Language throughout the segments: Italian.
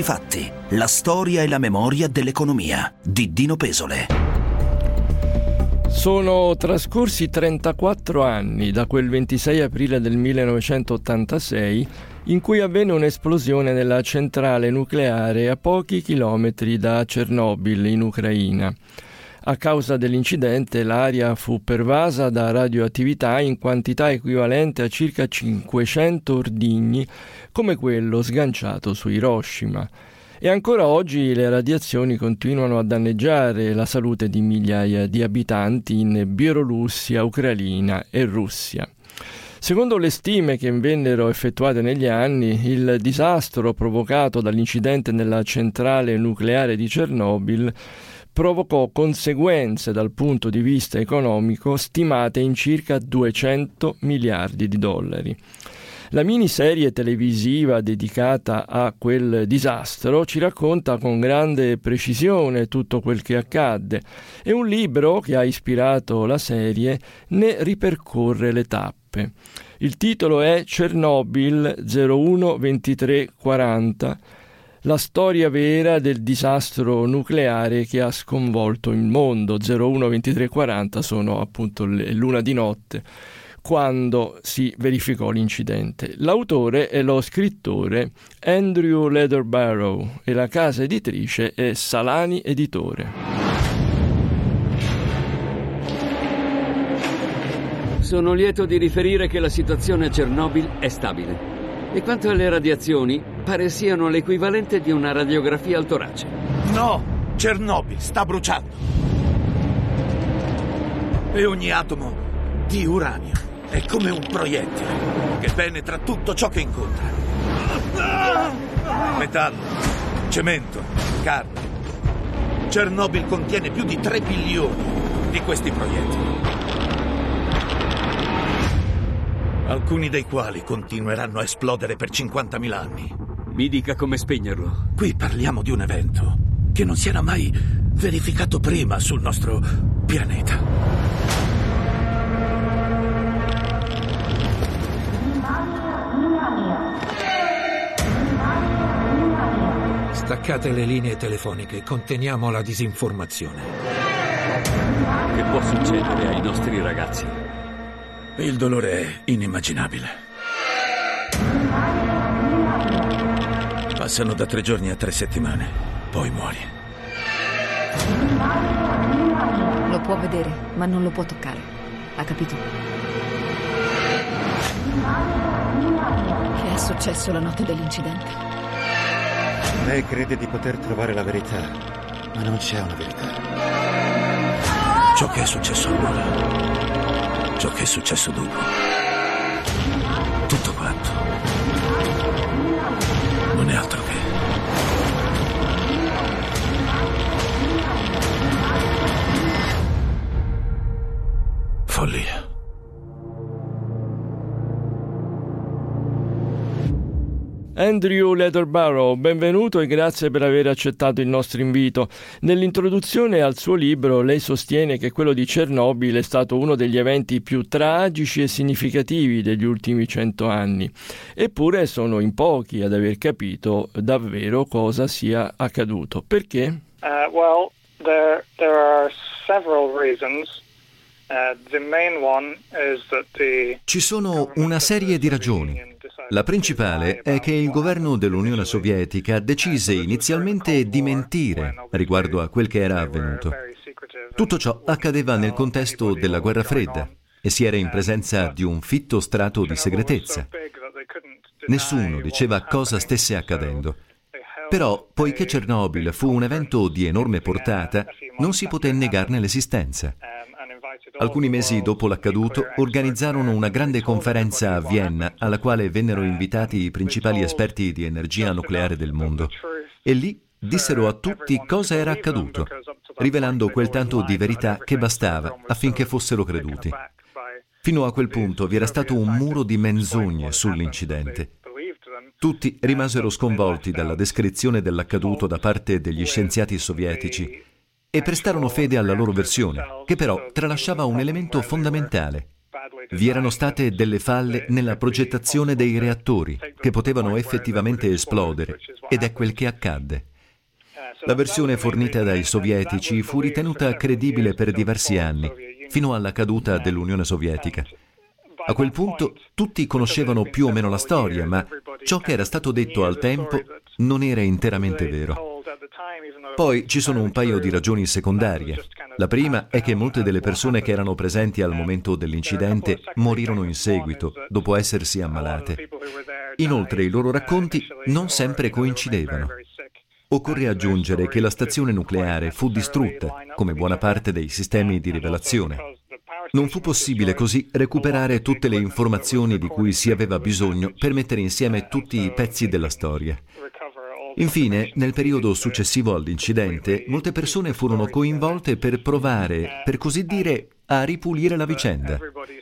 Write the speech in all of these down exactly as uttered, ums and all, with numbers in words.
fatti, la storia e la memoria dell'economia di Dino Pesole. Sono trascorsi trentaquattro anni da quel ventisei aprile del millenovecentottantasei in cui avvenne un'esplosione nella centrale nucleare a pochi chilometri da Chernobyl in Ucraina. A causa dell'incidente l'aria fu pervasa da radioattività in quantità equivalente a circa cinquecento ordigni, come quello sganciato su Hiroshima. E ancora oggi le radiazioni continuano a danneggiare la salute di migliaia di abitanti in Bielorussia, Ucraina e Russia. Secondo le stime che vennero effettuate negli anni, il disastro provocato dall'incidente nella centrale nucleare di Chernobyl provocò conseguenze dal punto di vista economico stimate in circa duecento miliardi di dollari. La miniserie televisiva dedicata a quel disastro ci racconta con grande precisione tutto quel che accadde e un libro che ha ispirato la serie ne ripercorre le tappe. Il titolo è Chernobyl zero uno ventitré quaranta, la storia vera del disastro nucleare che ha sconvolto il mondo. zero uno ventitré quaranta sono appunto le luna di notte quando si verificò l'incidente. L'autore è lo scrittore Andrew Leatherbarrow e la casa editrice è Salani Editore. Sono lieto di riferire che la situazione a Chernobyl è stabile. E quanto alle radiazioni, pare siano l'equivalente di una radiografia al torace. No! Chernobyl sta bruciando! E ogni atomo di uranio è come un proiettile che penetra tutto ciò che incontra. Metallo, cemento, carne. Chernobyl contiene più di tre bilioni di questi proiettili. Alcuni dei quali continueranno a esplodere per cinquantamila anni. Mi dica come spegnerlo. Qui parliamo di un evento che non si era mai verificato prima sul nostro pianeta. Staccate le linee telefoniche, conteniamo la disinformazione. Che può succedere ai nostri ragazzi? Il dolore è inimmaginabile. Passano da tre giorni a tre settimane, poi muori. Lo può vedere, ma non lo può toccare. Ha capito? Che è successo la notte dell'incidente? Lei crede di poter trovare la verità, ma non c'è una verità. Ciò che è successo allora, ciò che è successo dopo, tutto quanto non è altro che follia. Andrew Leatherbarrow, benvenuto e grazie per aver accettato il nostro invito. Nell'introduzione al suo libro lei sostiene che quello di Chernobyl è stato uno degli eventi più tragici e significativi degli ultimi cento anni. Eppure sono in pochi ad aver capito davvero cosa sia accaduto. Perché? Uh, well, there, there are several reasons. Uh, the main one is that the Ci sono una serie di ragioni. La principale è che il governo dell'Unione Sovietica decise inizialmente di mentire riguardo a quel che era avvenuto. Tutto ciò accadeva nel contesto della guerra fredda e si era in presenza di un fitto strato di segretezza. Nessuno diceva cosa stesse accadendo. Però, poiché Chernobyl fu un evento di enorme portata, non si poté negarne l'esistenza. Alcuni mesi dopo l'accaduto, organizzarono una grande conferenza a Vienna, alla quale vennero invitati i principali esperti di energia nucleare del mondo. E lì dissero a tutti cosa era accaduto, rivelando quel tanto di verità che bastava affinché fossero creduti. Fino a quel punto vi era stato un muro di menzogne sull'incidente. Tutti rimasero sconvolti dalla descrizione dell'accaduto da parte degli scienziati sovietici e prestarono fede alla loro versione, che però tralasciava un elemento fondamentale. Vi erano state delle falle nella progettazione dei reattori che potevano effettivamente esplodere, ed è quel che accadde. La versione fornita dai sovietici fu ritenuta credibile per diversi anni, fino alla caduta dell'Unione Sovietica. A quel punto tutti conoscevano più o meno la storia, ma ciò che era stato detto al tempo non era interamente vero. Poi ci sono un paio di ragioni secondarie. La prima è che molte delle persone che erano presenti al momento dell'incidente morirono in seguito, dopo essersi ammalate. Inoltre i loro racconti non sempre coincidevano. Occorre aggiungere che la stazione nucleare fu distrutta, come buona parte dei sistemi di rivelazione. Non fu possibile così recuperare tutte le informazioni di cui si aveva bisogno per mettere insieme tutti i pezzi della storia. Infine, nel periodo successivo all'incidente, molte persone furono coinvolte per provare, per così dire, a ripulire la vicenda.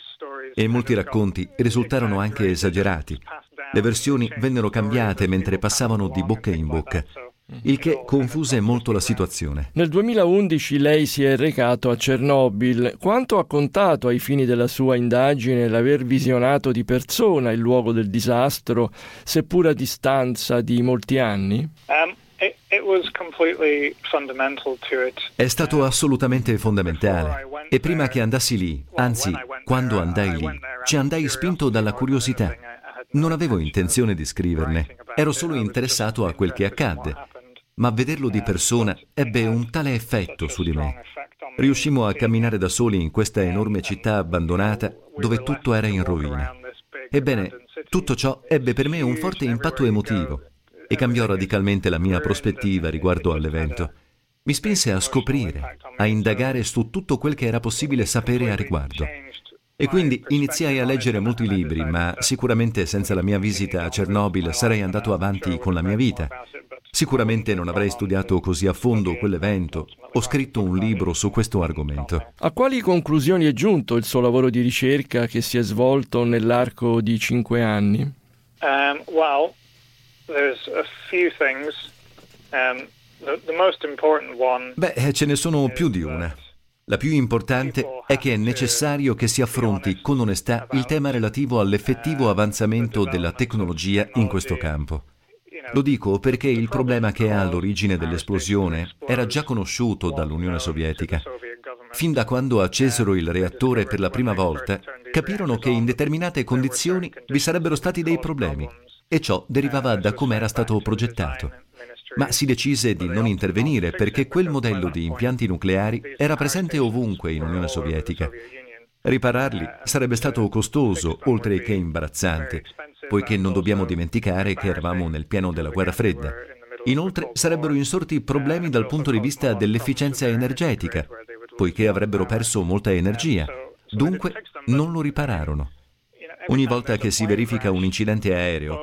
E molti racconti risultarono anche esagerati. Le versioni vennero cambiate mentre passavano di bocca in bocca, il che confuse molto la situazione. Nel duemilaundici lei si è recato a Chernobyl. Quanto ha contato ai fini della sua indagine l'aver visionato di persona il luogo del disastro, seppur a distanza di molti anni? Um, it, it was completely fundamental to it. È stato assolutamente fondamentale. E prima che andassi lì, anzi, quando andai lì, ci andai spinto dalla curiosità. Non avevo intenzione di scriverne, ero solo interessato a quel che accadde. Ma vederlo di persona ebbe un tale effetto su di me. Riuscimmo a camminare da soli in questa enorme città abbandonata dove tutto era in rovina. Ebbene, tutto ciò ebbe per me un forte impatto emotivo e cambiò radicalmente la mia prospettiva riguardo all'evento. Mi spinse a scoprire, a indagare su tutto quel che era possibile sapere a riguardo. E quindi iniziai a leggere molti libri, ma sicuramente senza la mia visita a Chernobyl sarei andato avanti con la mia vita. Sicuramente non avrei studiato così a fondo quell'evento o scritto un libro su questo argomento. A quali conclusioni è giunto il suo lavoro di ricerca che si è svolto nell'arco di cinque anni? Um, well, there's a few things. Um, the, the most important one. Beh, ce ne sono più di una. La più importante è che è necessario che si affronti con onestà il tema relativo all'effettivo avanzamento della tecnologia in questo campo. Lo dico perché il problema che è all'origine dell'esplosione era già conosciuto dall'Unione Sovietica. Fin da quando accesero il reattore per la prima volta, capirono che in determinate condizioni vi sarebbero stati dei problemi, e ciò derivava da come era stato progettato. Ma si decise di non intervenire perché quel modello di impianti nucleari era presente ovunque in Unione Sovietica. Ripararli sarebbe stato costoso, oltre che imbarazzante, poiché non dobbiamo dimenticare che eravamo nel pieno della guerra fredda. Inoltre sarebbero insorti problemi dal punto di vista dell'efficienza energetica, poiché avrebbero perso molta energia. Dunque non lo ripararono. Ogni volta che si verifica un incidente aereo,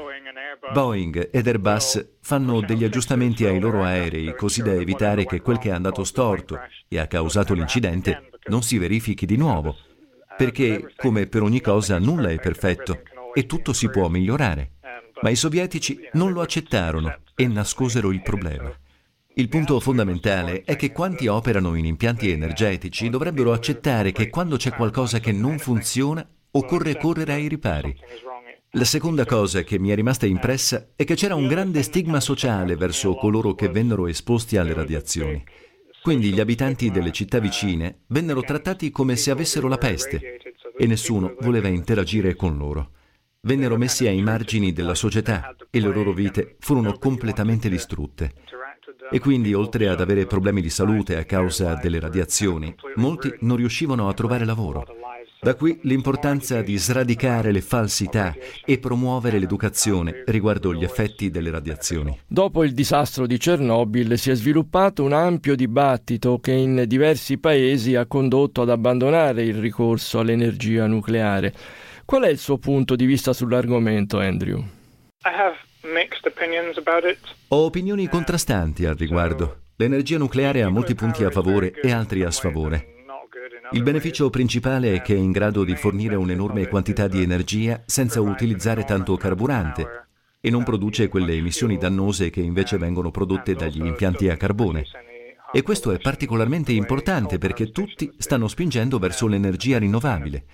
Boeing ed Airbus fanno degli aggiustamenti ai loro aerei così da evitare che quel che è andato storto e ha causato l'incidente non si verifichi di nuovo, perché, come per ogni cosa, nulla è perfetto e tutto si può migliorare. Ma i sovietici non lo accettarono e nascosero il problema. Il punto fondamentale è che quanti operano in impianti energetici dovrebbero accettare che quando c'è qualcosa che non funziona, occorre correre ai ripari. La seconda cosa che mi è rimasta impressa è che c'era un grande stigma sociale verso coloro che vennero esposti alle radiazioni. Quindi gli abitanti delle città vicine vennero trattati come se avessero la peste e nessuno voleva interagire con loro. Vennero messi ai margini della società e le loro vite furono completamente distrutte. E quindi, oltre ad avere problemi di salute a causa delle radiazioni, molti non riuscivano a trovare lavoro. Da qui l'importanza di sradicare le falsità e promuovere l'educazione riguardo gli effetti delle radiazioni. Dopo il disastro di Chernobyl si è sviluppato un ampio dibattito che in diversi paesi ha condotto ad abbandonare il ricorso all'energia nucleare. Qual è il suo punto di vista sull'argomento, Andrew? I have mixed opinions about it. Ho opinioni contrastanti al riguardo. L'energia nucleare ha molti punti a favore e altri a sfavore. Il beneficio principale è che è in grado di fornire un'enorme quantità di energia senza utilizzare tanto carburante e non produce quelle emissioni dannose che invece vengono prodotte dagli impianti a carbone. E questo è particolarmente importante perché tutti stanno spingendo verso l'energia rinnovabile.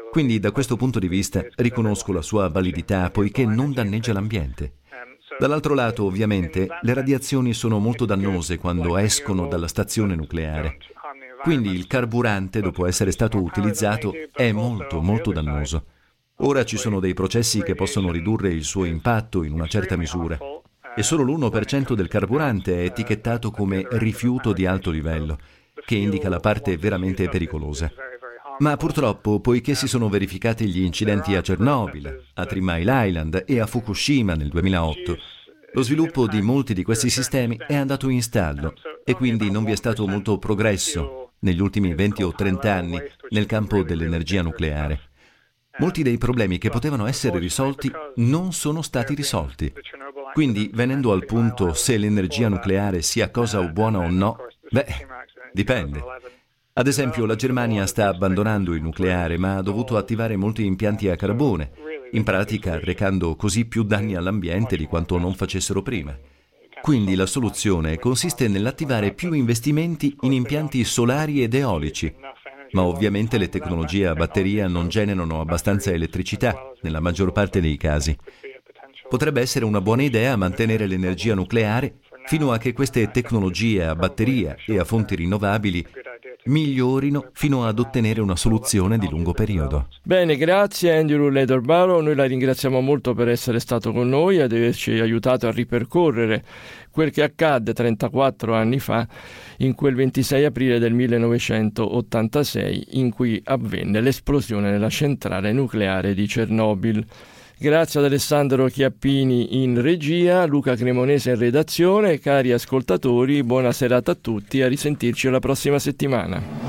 Quindi da questo punto di vista riconosco la sua validità poiché non danneggia l'ambiente. Dall'altro lato, ovviamente, le radiazioni sono molto dannose quando escono dalla stazione nucleare. Quindi il carburante, dopo essere stato utilizzato, è molto, molto dannoso. Ora ci sono dei processi che possono ridurre il suo impatto in una certa misura. E solo l'uno per cento del carburante è etichettato come rifiuto di alto livello, che indica la parte veramente pericolosa. Ma purtroppo, poiché si sono verificati gli incidenti a Chernobyl, a Three Mile Island e a Fukushima nel duemilaotto, lo sviluppo di molti di questi sistemi è andato in stallo e quindi non vi è stato molto progresso negli ultimi venti o trenta anni nel campo dell'energia nucleare. Molti dei problemi che potevano essere risolti non sono stati risolti. Quindi, venendo al punto se l'energia nucleare sia cosa buona o no, beh, dipende. Ad esempio, la Germania sta abbandonando il nucleare, ma ha dovuto attivare molti impianti a carbone, in pratica arrecando così più danni all'ambiente di quanto non facessero prima. Quindi la soluzione consiste nell'attivare più investimenti in impianti solari ed eolici, ma ovviamente le tecnologie a batteria non generano abbastanza elettricità, nella maggior parte dei casi. Potrebbe essere una buona idea mantenere l'energia nucleare fino a che queste tecnologie a batteria e a fonti rinnovabili migliorino fino ad ottenere una soluzione di lungo periodo. Bene, grazie Andrew Lederborough, noi la ringraziamo molto per essere stato con noi e ad averci aiutato a ripercorrere quel che accadde trentaquattro anni fa, in quel ventisei aprile del millenovecentottantasei, in cui avvenne l'esplosione nella centrale nucleare di Chernobyl. Grazie ad Alessandro Chiappini in regia, Luca Cremonese in redazione. Cari ascoltatori, buona serata a tutti e a risentirci la prossima settimana.